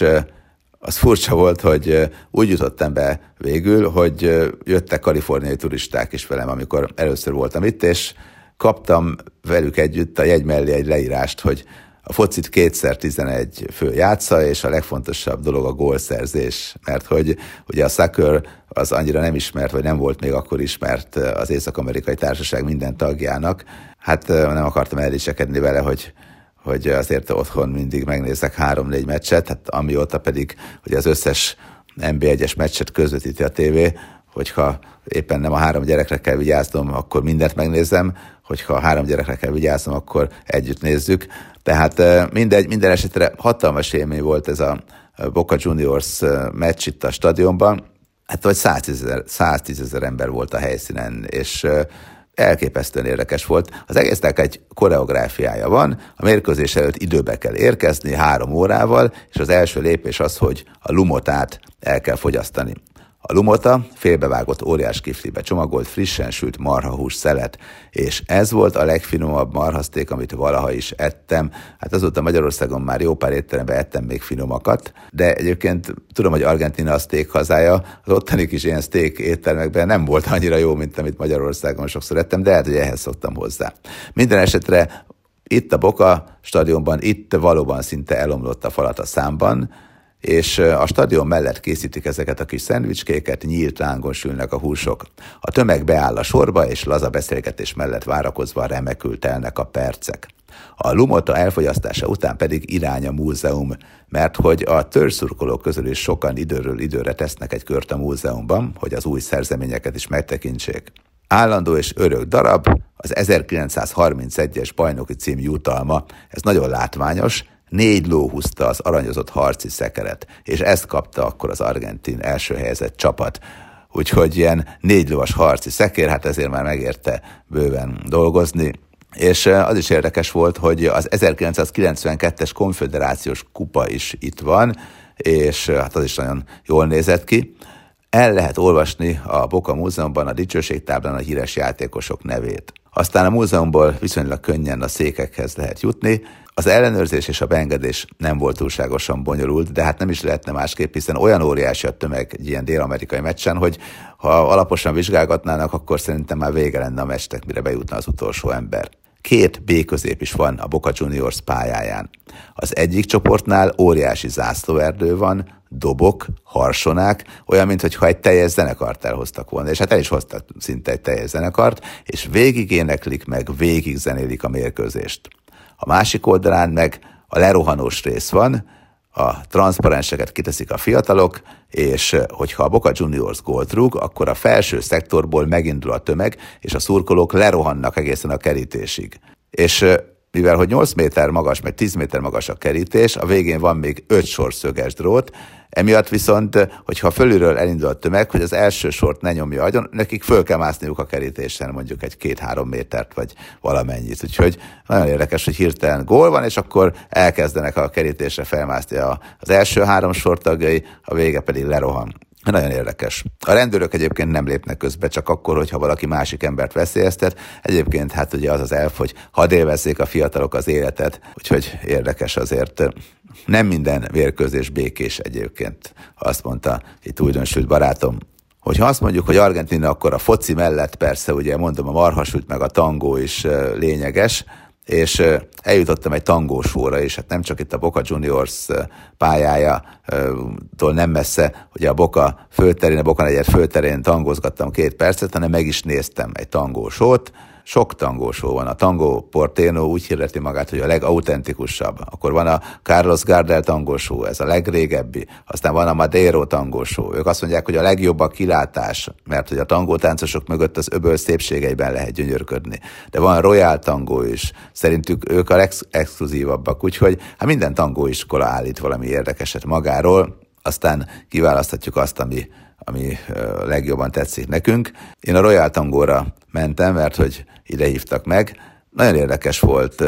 az furcsa volt, hogy úgy jutottam be végül, hogy jöttek kaliforniai turisták is velem, amikor először voltam itt, és kaptam velük együtt a jegy mellé egy leírást, hogy a focit kétszer tizenegy fő játsza, és a legfontosabb dolog a gólszerzés, mert hogy ugye a soccer az annyira nem ismert, vagy nem volt még akkor ismert az Észak-Amerikai Társaság minden tagjának. Hát nem akartam eldicsekedni vele, hogy hogy azért otthon mindig megnézek három-négy meccset, hát amióta pedig hogy az összes en bé egyes meccset közvetíti a tévé, hogyha éppen nem a három gyerekre kell vigyáznom, akkor mindent megnézem, hogyha a három gyerekre kell vigyáznom, akkor együtt nézzük. Tehát mindegy, minden esetre hatalmas élmény volt ez a Boca Juniors meccs itt a stadionban, hát vagy száztízezer ember volt a helyszínen, és elképesztően érdekes volt. Az egésznek egy koreográfiája van, a mérkőzés előtt időbe kell érkezni három órával, és az első lépés az, hogy a lumotát el kell fogyasztani. A lumota félbevágott óriás kiflibe csomagolt, frissen sült marhahús szelet, és ez volt a legfinomabb marhaszték, amit valaha is ettem. Hát azóta Magyarországon már jó pár étteremben ettem még finomakat, de egyébként tudom, hogy Argentína a steak hazája, az ottani kis ilyen steak éttermekben nem volt annyira jó, mint amit Magyarországon sokszor ettem, de hát, hogy ehhez szoktam hozzá. Minden esetre itt a Boca stadionban, itt valóban szinte elomlott a falat a számban, és a stadion mellett készítik ezeket a kis szendvicskéket, nyílt lángon sülnek a húsok. A tömeg beáll a sorba, és laza beszélgetés mellett várakozva remekül telnek a percek. A lumota elfogyasztása után pedig irány a múzeum, mert hogy a törzszurkolók közül is sokan időről időre tesznek egy kört a múzeumban, hogy az új szerzeményeket is megtekintsék. Állandó és örök darab, az ezerkilencszázharmincegyes bajnoki cím jutalma, ez nagyon látványos, négy ló húzta az aranyozott harci szekeret, és ezt kapta akkor az argentin első helyezett csapat. Úgyhogy ilyen négy lovas harci szekér, hát ezért már megérte bőven dolgozni. És az is érdekes volt, hogy az ezerkilencszázkilencvenkettes konföderációs kupa is itt van, és hát az is nagyon jól nézett ki. El lehet olvasni a Boca Múzeumban a dicsőségtáblán a híres játékosok nevét. Aztán a múzeumból viszonylag könnyen a székekhez lehet jutni. Az ellenőrzés és a beengedés nem volt túlságosan bonyolult, de hát nem is lehetne másképp, hiszen olyan óriási a tömeg egy ilyen dél-amerikai meccsen, hogy ha alaposan vizsgálgatnának, akkor szerintem már vége lenne a meccsnek, mire bejutna az utolsó ember. Két B-közép is van a Boca Juniors pályáján. Az egyik csoportnál óriási zászlóerdő van, dobok, harsonák, olyan, mintha egy teljes zenekart elhoztak volna, és hát el is hoztak szinte egy teljes zenekart, és végig éneklik meg, végig zenélik a mérkőzést. A másik oldalán meg a lerohanós rész van, a transzparenseket kiteszik a fiatalok, és hogyha a Boca Juniors gólt rúg, akkor a felső szektorból megindul a tömeg, és a szurkolók lerohannak egészen a kerítésig. És mivel hogy nyolc méter magas, meg tíz méter magas a kerítés, a végén van még öt sor szöges drót, emiatt viszont, hogyha fölülről elindul a tömeg, hogy az első sort ne nyomja agyon, nekik föl kell mászniuk a kerítésen mondjuk egy két-három métert, vagy valamennyit. Úgyhogy nagyon érdekes, hogy hirtelen gól van, és akkor elkezdenek a kerítésre felmászni az első három sor tagjai, a vége pedig lerohan. Nagyon érdekes. A rendőrök egyébként nem lépnek közbe, csak akkor, hogyha valaki másik embert veszélyeztet. Egyébként hát ugye az az elf, hogy hadd élvezzék a fiatalok az életet, úgyhogy érdekes azért. Nem minden mérkőzés békés egyébként, azt mondta itt újdonsült barátom. Hogyha azt mondjuk, hogy Argentína, akkor a foci mellett persze, ugye mondom, a marhasült meg a tangó is lényeges, és eljutottam egy tangósóra is, hát nem csak itt a Boca Juniors pályájától nem messze, ugye a Boca főterén, a Boca negyed főterén tangózgattam két percet, hanem meg is néztem egy tangósót. Sok tangósó van. A Tango Porteño úgy hirdeti magát, hogy a legautentikusabb. Akkor van a Carlos Gardel tangósó, ez a legrégebbi. Aztán van a Madero tangósó. Ők azt mondják, hogy a legjobb a kilátás, mert hogy a tangótáncosok mögött az öböl szépségeiben lehet gyönyörködni. De van Royal tangó is. Szerintük ők a legexkluzívabbak. Úgyhogy hát minden tangóiskola állít valami érdekeset magáról. Aztán kiválaszthatjuk azt, ami ami legjobban tetszik nekünk. Én a Royal Tangóra mentem, mert hogy ide hívtak meg. Nagyon érdekes volt.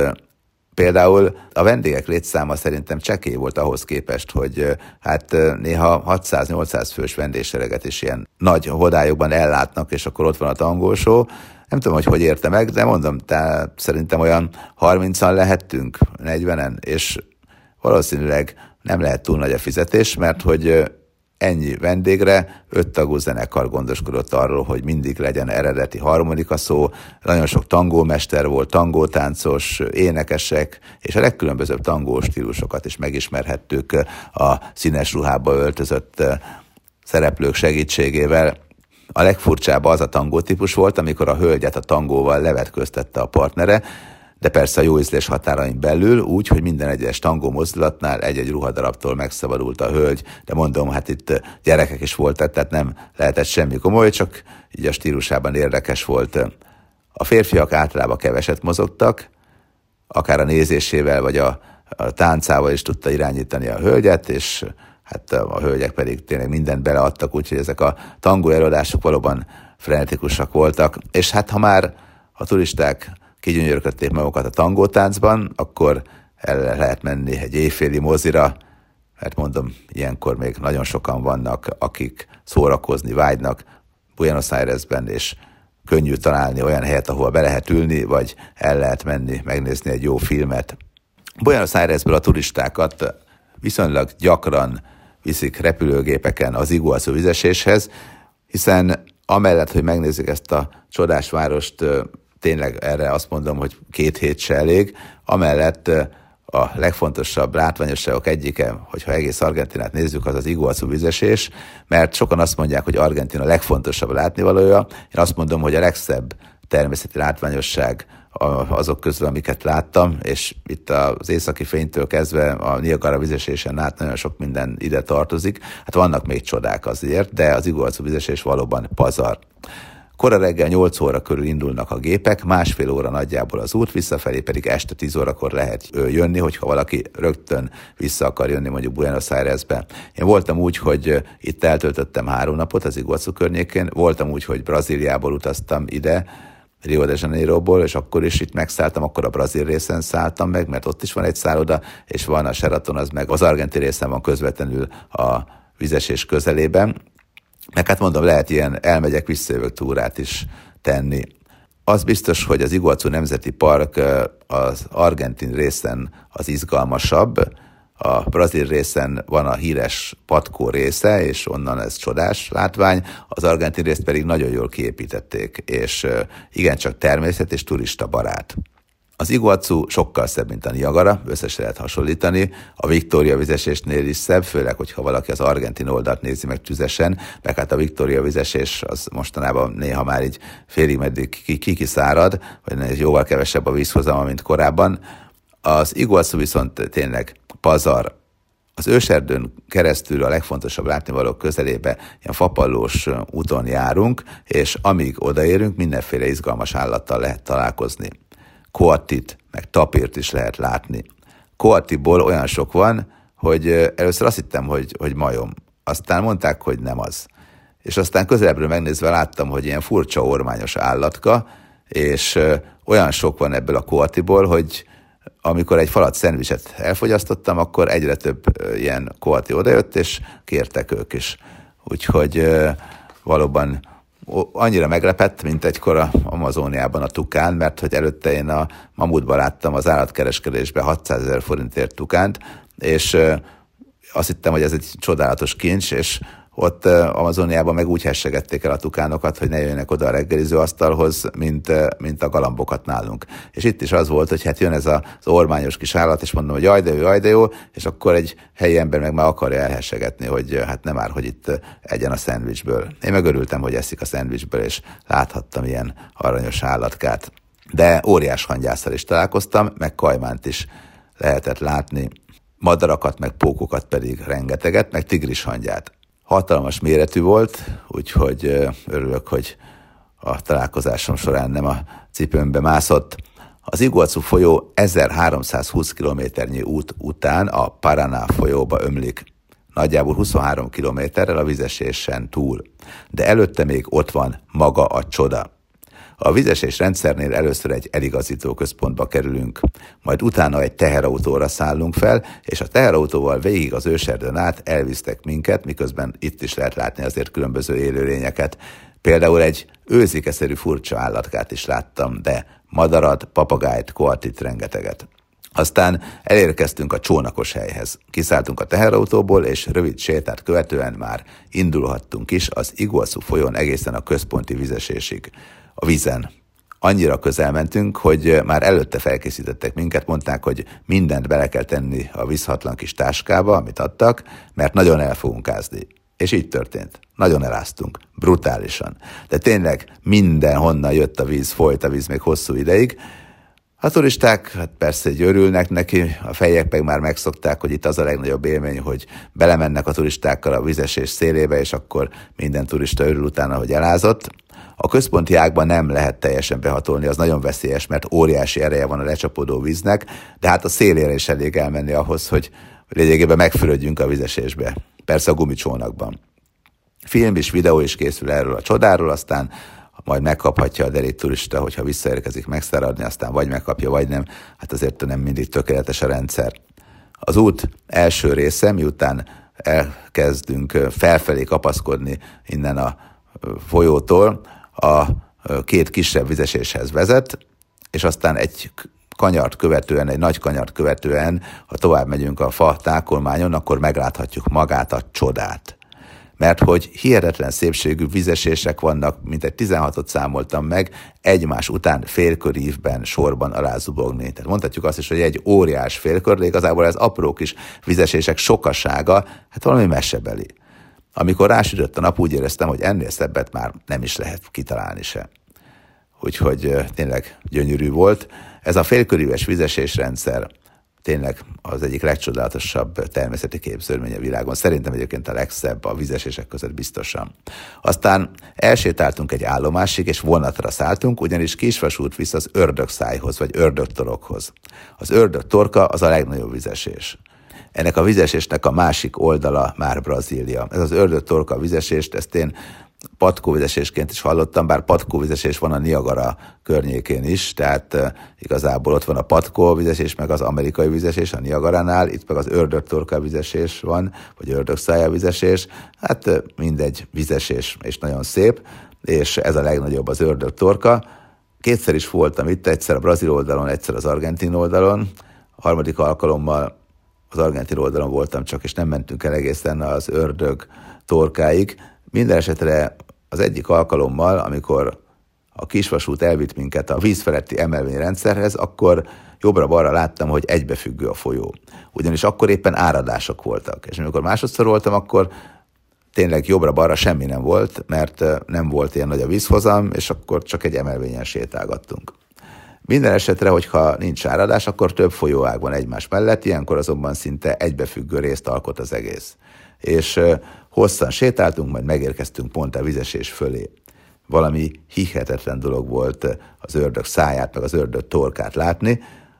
Például a vendégek létszáma szerintem csekély volt ahhoz képest, hogy hát néha hatszáz-nyolcszáz fős vendégsereget is ilyen nagy hodályokban ellátnak, és akkor ott van a tangósó. Nem tudom, hogy hogy érte meg, de mondom, tehát szerintem olyan harmincan lehettünk, negyvenen, és valószínűleg nem lehet túl nagy a fizetés, mert hogy ennyi vendégre öt tagú zenekar gondoskodott arról, hogy mindig legyen eredeti harmonika szó, nagyon sok tangómester volt, tangótáncos, énekesek, és a legkülönbözőbb tangó stílusokat is megismerhettük a színes ruhába öltözött szereplők segítségével. A legfurcsább az a tangó típus volt, amikor a hölgyet a tangóval levetköztette a partnere, de persze a jó ízlés határain belül, úgy, hogy minden egyes tangó mozdulatnál egy-egy ruhadarabtól megszabadult a hölgy, de mondom, hát itt gyerekek is voltak, tehát nem lehetett semmi komoly, csak így a stílusában érdekes volt. A férfiak általában keveset mozogtak, akár a nézésével, vagy a, a táncával is tudta irányítani a hölgyet, és hát a hölgyek pedig tényleg mindent beleadtak, úgyhogy ezek a tangó előadások valóban frenetikusak voltak, és hát ha már a turisták kigyönyörködték magukat a tangótáncban, akkor el lehet menni egy éjféli mozira, mert mondom, ilyenkor még nagyon sokan vannak, akik szórakozni vágynak Buenos Airesben, és könnyű találni olyan helyet, ahol be lehet ülni, vagy el lehet menni, megnézni egy jó filmet. Buenos Airesből a turistákat viszonylag gyakran viszik repülőgépeken az Iguazú vízeséshez, hiszen amellett, hogy megnézzük ezt a csodás várost, tényleg erre azt mondom, hogy két hét se elég. Amellett a legfontosabb látványosságok egyike, hogyha egész Argentinát nézzük, az az Iguazú vízesés, mert sokan azt mondják, hogy Argentina legfontosabb látnivalója. Én azt mondom, hogy a legszebb természeti látványosság azok közül, amiket láttam, és itt az északi fénytől kezdve a Niagara vízesésen át nagyon sok minden ide tartozik. Hát vannak még csodák azért, de az Iguazú vízesés valóban pazar. Kora reggel nyolc óra körül indulnak a gépek, másfél óra nagyjából az út, visszafelé pedig este tíz órakor lehet jönni, hogyha valaki rögtön vissza akar jönni mondjuk Buenos Airesbe. Én voltam úgy, hogy itt eltöltöttem három napot az Iguazú környékén, voltam úgy, hogy Brazíliából utaztam ide, Rio de Janeiroból, és akkor is itt megszálltam, akkor a brazil részen szálltam meg, mert ott is van egy szálloda, és van a Sheraton, az meg az argentin részen van közvetlenül a vízesés közelében. Meg hát mondom, lehet ilyen elmegyek, visszajövök túrát is tenni. Az biztos, hogy az Iguazú Nemzeti Park az argentin részen az izgalmasabb, a brazil részen van a híres patkó része, és onnan ez csodás látvány, az argentin részt pedig nagyon jól kiépítették, és igencsak természet és turista barát. Az Iguazú sokkal szebb, mint a Niagara, összesen lehet hasonlítani. A Victoria vízesésnél is szebb, főleg, hogyha valaki az argentin oldalt nézi meg tüzesen, meg hát a Victoria vízesés az mostanában néha már így félig meddig kikiszárad, vagy jóval kevesebb a vízhozama, mint korábban. Az Iguazú viszont tényleg pazar. Az őserdőn keresztül a legfontosabb látnivalók közelébe ilyen fapallós úton járunk, és amíg odaérünk, mindenféle izgalmas állattal lehet találkozni. Coatit, meg tapírt is lehet látni. Koatiból olyan sok van, hogy először azt hittem, hogy, hogy majom. Aztán mondták, hogy nem az. És aztán közelebbről megnézve láttam, hogy ilyen furcsa ormányos állatka, és olyan sok van ebből a koatiból, hogy amikor egy falat szendvicset elfogyasztottam, akkor egyre több ilyen koati odajött, és kértek ők is. Úgyhogy valóban annyira meglepett, mint egykor a Amazóniában a tukán, mert hogy előtte én a mamutban láttam az állatkereskedésben hatszázezer forintért tukánt, és azt hittem, hogy ez egy csodálatos kincs, és ott Amazóniában meg úgy hessegették el a tukánokat, hogy ne jöjjenek oda a reggeliző asztalhoz, mint, mint a galambokat nálunk. És itt is az volt, hogy hát jön ez az ormányos kis állat, és mondom, hogy jaj de jó, jaj de jó, és akkor egy helyi ember meg már akarja elhessegetni, hogy hát nem már, hogy itt egyen a szendvicsből. Én meg örültem, hogy eszik a szendvicsből, és láthattam ilyen aranyos állatkát. De óriás hangyásszal is találkoztam, meg kajmánt is lehetett látni, madarakat, meg pókokat pedig rengeteget, meg tigrishangyát. Hatalmas méretű volt, úgyhogy örülök, hogy a találkozásom során nem a cipőmbe mászott. Az Iguazu folyó ezerháromszázhúsz kilométernyi út után a Paraná folyóba ömlik. Nagyjából huszonhárom kilométerrel a vizesésen túl. De előtte még ott van maga a csoda. A vizesés rendszernél először egy eligazító központba kerülünk, majd utána egy teherautóra szállunk fel, és a teherautóval végig az őserdőn át elvisztek minket, miközben itt is lehet látni azért különböző élőlényeket. Például egy őzikeszerű furcsa állatkát is láttam, de madarat, papagájt, koatit, rengeteget. Aztán elérkeztünk a csónakos helyhez. Kiszálltunk a teherautóból, és rövid sétát követően már indulhattunk is az Iguazu folyón egészen a központi vizesésig. A vízen. Annyira közel mentünk, hogy már előtte felkészítettek minket, mondták, hogy mindent bele kell tenni a vízhatlan kis táskába, amit adtak, mert nagyon el fogunk ázni. És így történt. Nagyon eláztunk. Brutálisan. De tényleg mindenhonnan jött a víz, folyt a víz még hosszú ideig. A turisták hát persze így örülnek neki, a fejek meg már megszokták, hogy itt az a legnagyobb élmény, hogy belemennek a turistákkal a vizesés szélébe, és akkor minden turista örül utána, hogy elázott. A központi ágban nem lehet teljesen behatolni, az nagyon veszélyes, mert óriási ereje van a lecsapódó víznek, de hát a szélére is elég elmenni ahhoz, hogy, hogy lényegében megfürödjünk a vizesésbe. Persze a gumicsónakban. Film és videó is készül erről a csodáról, aztán majd megkaphatja a derék turista, hogyha visszaérkezik megszáradni, aztán vagy megkapja, vagy nem. Hát azért nem mindig tökéletes a rendszer. Az út első része, miután elkezdünk felfelé kapaszkodni innen a folyótól, a két kisebb vizeséshez vezet, és aztán egy kanyart követően, egy nagy kanyart követően, ha tovább megyünk a fa tákolmányon, akkor megláthatjuk magát a csodát. Mert hogy hihetetlen szépségű vizesések vannak, mint egy tizenhatot számoltam meg, egymás után félkörívben sorban alázubogni. Tehát mondhatjuk azt is, hogy egy óriás félkör, de igazából ez apró kis vizesések sokasága, hát valami mesebeli. Amikor rásütött a nap, úgy éreztem, hogy ennél szebbet már nem is lehet kitalálni se. Úgyhogy tényleg gyönyörű volt. Ez a félköríves vizesésrendszer tényleg az egyik legcsodálatosabb természeti képződmény a világon. Szerintem egyébként a legszebb a vizesések között biztosan. Aztán elsétáltunk egy állomásig, és vonatra szálltunk, ugyanis kisvasút visz az ördögszájhoz, vagy ördögtorokhoz. Az ördögtorka az a legnagyobb vizesés. Ennek a vizesésnek a másik oldala már Brazília. Ez az ördögtorka vizesést, ezt én patkóvizesésként is hallottam, bár patkóvizesés van a Niagara környékén is, tehát uh, igazából ott van a patkóvizesés, meg az amerikai vizesés a Niagaránál, itt meg az ördögtorka vizesés van, vagy ördögszája vizesés, hát uh, mindegy vizesés, és nagyon szép, és ez a legnagyobb az ördögtorka. Kétszer is voltam itt, egyszer a brazil oldalon, egyszer az argentin oldalon, a harmadik alkalommal az argentin oldalon voltam csak, és nem mentünk el egészen az ördög torkáig. Minden esetre az egyik alkalommal, amikor a kisvasút elvitt minket a víz feletti emelvényrendszerhez, akkor jobbra-balra láttam, hogy egybefüggő a folyó. Ugyanis akkor éppen áradások voltak. És amikor másodszor voltam, akkor tényleg jobbra-balra semmi nem volt, mert nem volt ilyen nagy a vízhozam, és akkor csak egy emelvényen sétálgattunk. Minden esetre, hogyha nincs áradás, akkor több folyóág van egymás mellett, ilyenkor azonban szinte egybefüggő részt alkot az egész. És hosszan sétáltunk, majd megérkeztünk pont a vizesés fölé. Valami hihetetlen dolog volt az ördög száját, meg az ördög torkát látni.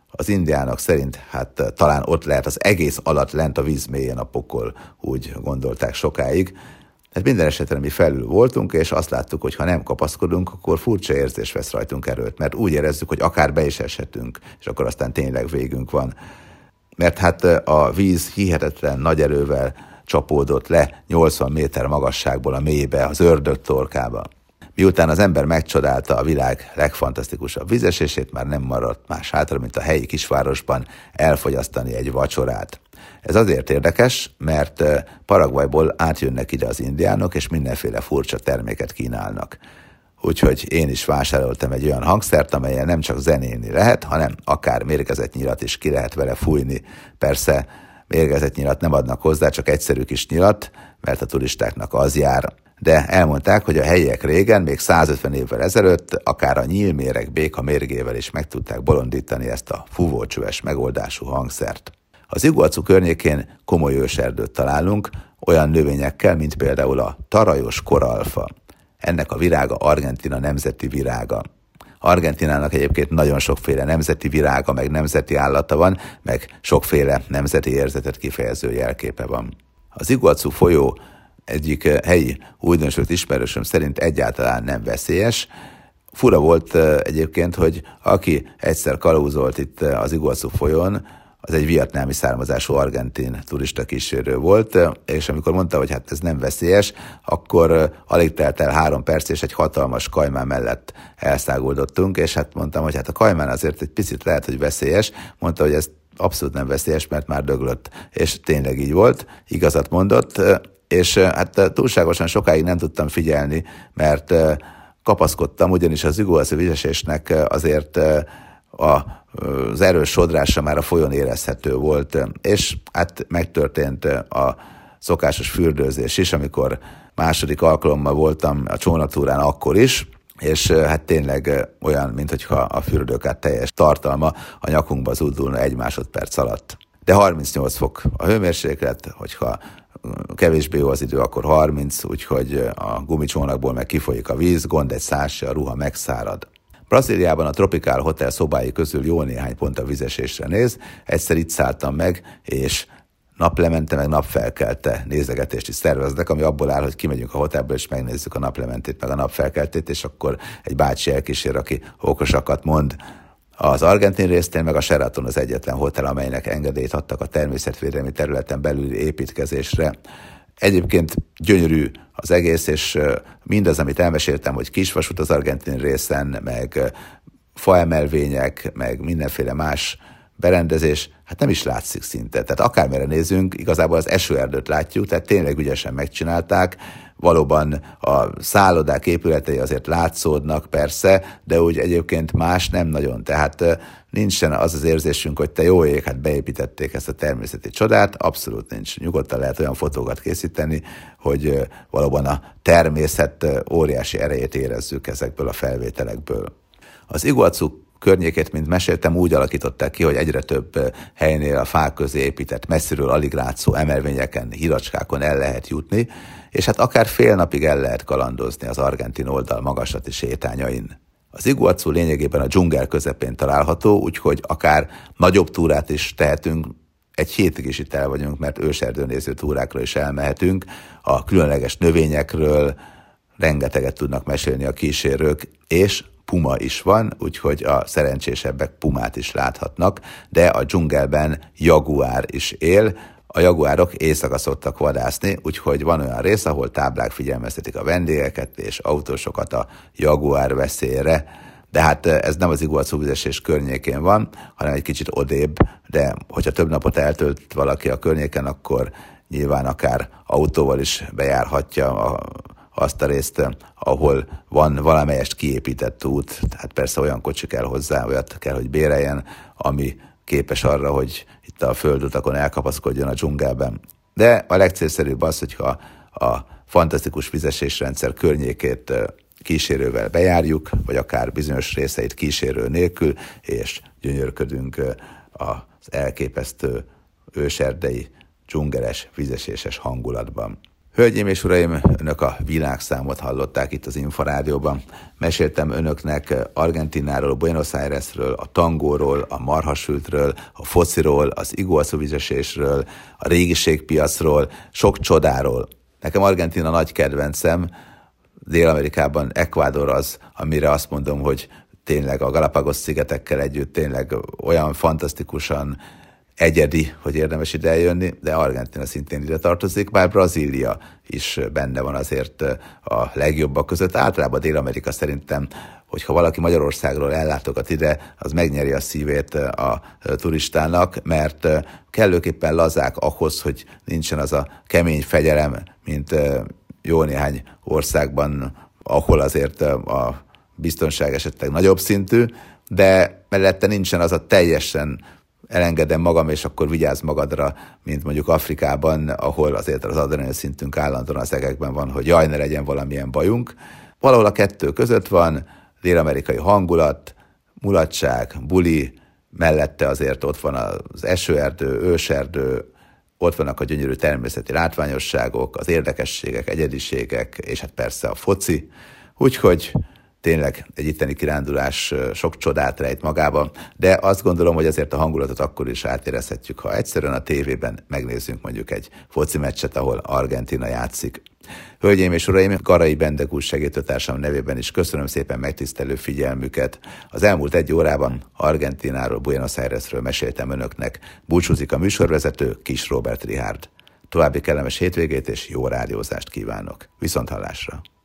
Az indiánok szerint hát talán ott lehet az egész alatt lent a víz mélyén a pokol, úgy gondolták sokáig. Hát minden esetben mi felül voltunk, és azt láttuk, hogy ha nem kapaszkodunk, akkor furcsa érzés vesz rajtunk erőt, mert úgy érezzük, hogy akár be is eshetünk, és akkor aztán tényleg végünk van. Mert hát a víz hihetetlen nagy erővel csapódott le nyolcvan méter magasságból a mélybe, az ördög torkába. Miután az ember megcsodálta a világ legfantasztikusabb vízesését, már nem maradt más hátra, mint a helyi kisvárosban elfogyasztani egy vacsorát. Ez azért érdekes, mert Paraguayból átjönnek ide az indiánok, és mindenféle furcsa terméket kínálnak. Úgyhogy én is vásároltam egy olyan hangszert, amelyen nem csak zenélni lehet, hanem akár mérgezett nyilat is ki lehet vele fújni. Persze mérgezett nyilat nem adnak hozzá, csak egyszerű kis nyilat, mert a turistáknak az jár. De elmondták, hogy a helyiek régen, még százötven évvel ezelőtt, akár a nyílméreg béka mérgével is meg tudták bolondítani ezt a fúvócsöves megoldású hangszert. Az Iguacu környékén komoly őserdőt találunk, olyan növényekkel, mint például a tarajos koralfa. Ennek a virága Argentína nemzeti virága. Argentínának egyébként nagyon sokféle nemzeti virága, meg nemzeti állata van, meg sokféle nemzeti érzetet kifejező jelképe van. Az Iguacu folyó egyik helyi újdonsült ismerősöm szerint egyáltalán nem veszélyes. Fura volt egyébként, hogy aki egyszer kalauzolt itt az Iguacu folyón, az egy vietnámi származású argentin turista kísérő volt, és amikor mondta, hogy hát ez nem veszélyes, akkor alig telt el három perc, és egy hatalmas kajmán mellett elszáguldottunk, és hát mondtam, hogy hát a kajmán azért egy picit lehet, hogy veszélyes, mondta, hogy ez abszolút nem veszélyes, mert már döglött, és tényleg így volt, igazat mondott, és hát túlságosan sokáig nem tudtam figyelni, mert kapaszkodtam, ugyanis az Iguacu vízesésnek azért a az erős sodrása már a folyón érezhető volt, és hát megtörtént a szokásos fürdőzés is, amikor második alkalommal voltam a csónaktúrán akkor is, és hát tényleg olyan, mintha a fürdőkát teljes tartalma a nyakunkba zúdulna egy másodperc alatt. De harmincnyolc fok a hőmérséklet, hogyha kevésbé jó az idő, akkor harminc, úgyhogy a gumicsónakból meg kifolyik a víz, gond egy száz, a ruha megszárad. Brazíliában a Tropicál Hotel szobái közül jó néhány pont a vízesésre néz. Egyszer itt szálltam meg, és naplemente meg napfelkelte nézegetést is szerveznek, ami abból áll, hogy kimegyünk a hotelből, és megnézzük a naplementét meg a napfelkeltét, és akkor egy bácsi elkísér, aki okosakat mond. Az argentin részén meg a Sheraton az egyetlen hotel, amelynek engedélyt adtak a természetvédelmi területen belüli építkezésre. Egyébként gyönyörű az egész, és mindaz, amit elmeséltem, hogy kisvasút az argentin részen, meg faemelvények, meg mindenféle más berendezés, hát nem is látszik szinte. Tehát akármire nézünk, igazából az esőerdőt látjuk, tehát tényleg ügyesen megcsinálták. Valóban a szállodák épületei azért látszódnak persze, de úgy egyébként más nem nagyon. Tehát nincsen az az érzésünk, hogy te jó ég, hát beépítették ezt a természeti csodát, abszolút nincs. Nyugodtan lehet olyan fotókat készíteni, hogy valóban a természet óriási erejét érezzük ezekből a felvételekből. Az Iguacu környékét, mint meséltem, úgy alakították ki, hogy egyre több helynél a fák közé épített, messziről alig látszó emelvényeken, híracskákon el lehet jutni, és hát akár fél napig el lehet kalandozni az argentin oldal magaslati sétányain. Az Iguacu lényegében a dzsungel közepén található, úgyhogy akár nagyobb túrát is tehetünk, egy hétig is itt el vagyunk, mert őserdőnéző túrákra is elmehetünk, a különleges növényekről rengeteget tudnak mesélni a kísérők, és puma is van, úgyhogy a szerencsésebbek pumát is láthatnak, de a dzsungelben jaguár is él. A jaguárok éjszaka szoktak vadászni, úgyhogy van olyan rész, ahol táblák figyelmeztetik a vendégeket és autósokat a jaguár veszélyre. De hát ez nem az Iguacu vízesés környékén van, hanem egy kicsit odébb, de hogyha több napot eltölt valaki a környéken, akkor nyilván akár autóval is bejárhatja a azt a részt, ahol van valamelyest kiépített út, tehát persze olyan kocsi kell hozzá, olyat kell, hogy béreljen, ami képes arra, hogy itt a földutakon elkapaszkodjon a dzsungelben. De a legcélszerűbb az, hogyha a fantasztikus vízesésrendszer környékét kísérővel bejárjuk, vagy akár bizonyos részeit kísérő nélkül, és gyönyörködünk az elképesztő őserdei, dzsungeles, vízeséses hangulatban. Hölgyeim és uraim, önök a világszámot hallották itt az Inforádióban. Meséltem önöknek Argentináról, Buenos Airesről, a tangóról, a marhasültről, a fociról, az iguazu-vízesésről, a régiségpiacról, sok csodáról. Nekem Argentína nagy kedvencem, Dél-Amerikában Ecuador az, amire azt mondom, hogy tényleg a Galapagos-szigetekkel együtt tényleg olyan fantasztikusan egyedi, hogy érdemes ide eljönni, de Argentína szintén ide tartozik, bár Brazília is benne van azért a legjobbak között. Általában Dél-Amerika szerintem, hogyha valaki Magyarországról ellátogat ide, az megnyeri a szívét a turistának, mert kellőképpen lazák ahhoz, hogy nincsen az a kemény fegyelem, mint jó néhány országban, ahol azért a biztonság esetleg nagyobb szintű, de mellette nincsen az a teljesen elengedem magam, és akkor vigyázz magadra, mint mondjuk Afrikában, ahol azért az adrenalin szintünk állandóan az egekben van, hogy jaj, ne legyen valamilyen bajunk. Valahol a kettő között van dél-amerikai hangulat, mulatság, buli, mellette azért ott van az esőerdő, őserdő, ott vannak a gyönyörű természeti látványosságok, az érdekességek, egyediségek, és hát persze a foci. Úgyhogy tényleg egy itteni kirándulás sok csodát rejt magában, de azt gondolom, hogy azért a hangulatot akkor is átérezhetjük, ha egyszerűen a tévében megnézzünk mondjuk egy foci meccset, ahol Argentína játszik. Hölgyeim és uraim, Garai Bendegúz segítőtársam nevében is köszönöm szépen megtisztelő figyelmüket. Az elmúlt egy órában Argentínáról, Buenos Airesről meséltem önöknek. Búcsúzik a műsorvezető, Kis Róbert Richárd. További kellemes hétvégét és jó rádiózást kívánok. Viszonthallásra!